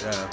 Yeah.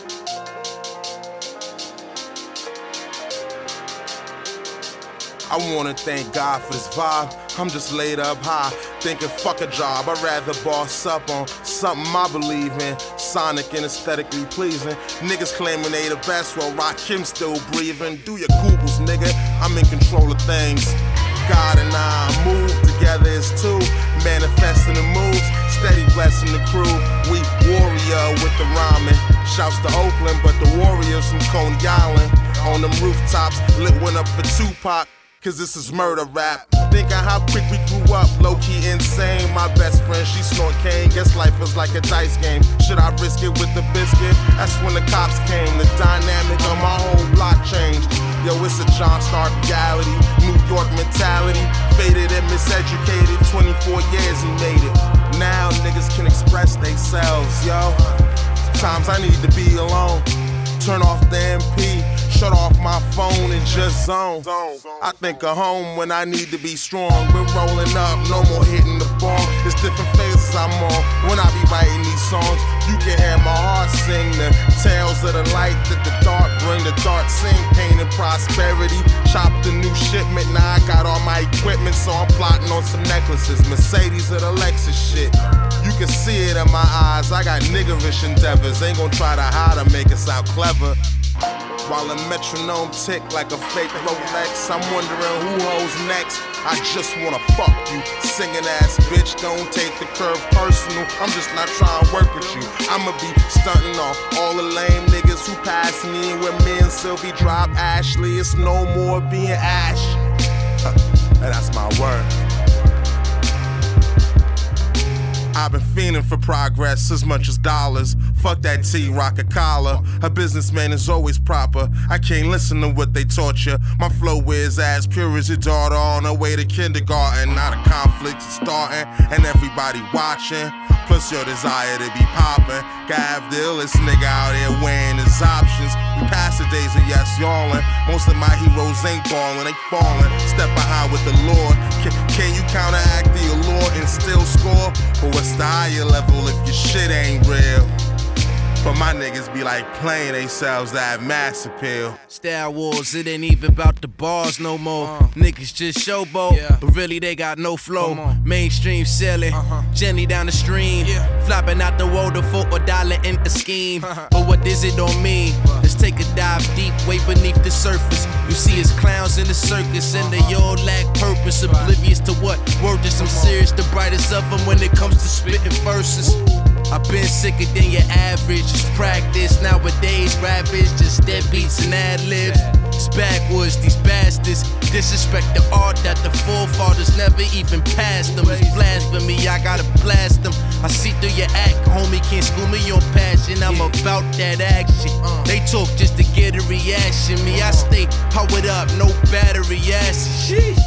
I wanna thank God for this vibe. I'm just laid up high, thinking fuck a job. I'd rather boss up on something I believe in. Sonic and aesthetically pleasing. Niggas claiming they the best while Rakim still breathing. Do your Googles, nigga. I'm in control of things. God and I move together as two, manifesting the moves, steady blessing the crew. We warrior with the rhyming. Shouts to Oakland, but the warriors from Coney Island. On them rooftops, lit one up for Tupac. Cause this is murder rap. Thinking how quick we grew up, low-key insane. My best friend, she snort cane. Guess life was like a dice game. Should I risk it with the biscuit? That's when the cops came. The dynamic of my whole block changed. Yo, it's a John Stark reality. New York mentality. Faded and miseducated. 24 years he made it. Now niggas can express themselves, yo. Sometimes I need to be alone. Turn off the MP, shut off my phone and just zone. I think of home when I need to be strong. We're rolling up, no more hitting the ball. It's different phases I'm on when I be writing these songs. You can hear my heart sing the tales of the light that the dark bring. The dark sing pain and prosperity. Chopped a new shipment, now I got all my equipment, so I'm plotting on some necklaces. Mercedes or the Lexus shit. You can see it in my eyes, I got niggerish endeavors. Ain't gon' try to hide or make it sound clever. While a metronome tick like a fake Rolex, I'm wondering who holds next. I just wanna fuck you, singing ass bitch. Don't take the curve personal, I'm just not trying to work with you. I'ma be stunting off all the lame niggas who pass me. And when me and Sylvie drop Ashley, it's no more being Ash. That's my word. I've been fiending for progress as much as dollars. Fuck that T-Rock a collar. A businessman is always proper. I can't listen to what they taught you. My flow is as pure as your daughter on her way to kindergarten. Not a conflict is starting and everybody watching. Plus your desire to be poppin'. Gav the illest nigga out here weighing his options. We past the days of yes y'allin'. Most of my heroes ain't ballin', they fallin'. Step behind with the Lord. Can you counteract the allure and still score? But what's the higher level if your shit ain't real? But my niggas be like playing themselves to have mass appeal. Style Wars, it ain't even about the bars no more. Niggas just showboat, but really they got no flow. Mainstream selling, Jenny down the stream. Flopping out the waterfall or dollar in the scheme. But what does it on mean? Let's take a dive deep, way beneath the surface. You see us clowns in the circus and they all lack purpose. Oblivious to what word is, I'm serious, the brightest of them when it comes to spitting verses. I've been sicker than your average, just practice. Nowadays, rap is just deadbeats and ad-libs. It's backwards, these bastards disrespect the art that the forefathers never even passed them. It's blasphemy, I gotta blast them. I see through your act, homie, can't school me on passion. I'm about that action. They talk just to get a reaction. Me, I stay powered up, no battery acid.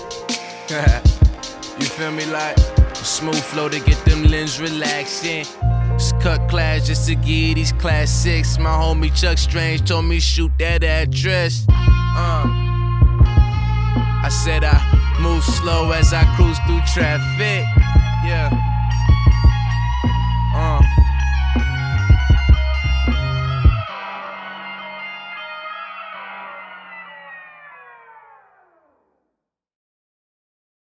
You feel me like? Smooth flow to get them limbs relaxing. Just cut class just to give these classics. My homie Chuck Strange told me shoot that address. I said I move slow as I cruise through traffic. Yeah.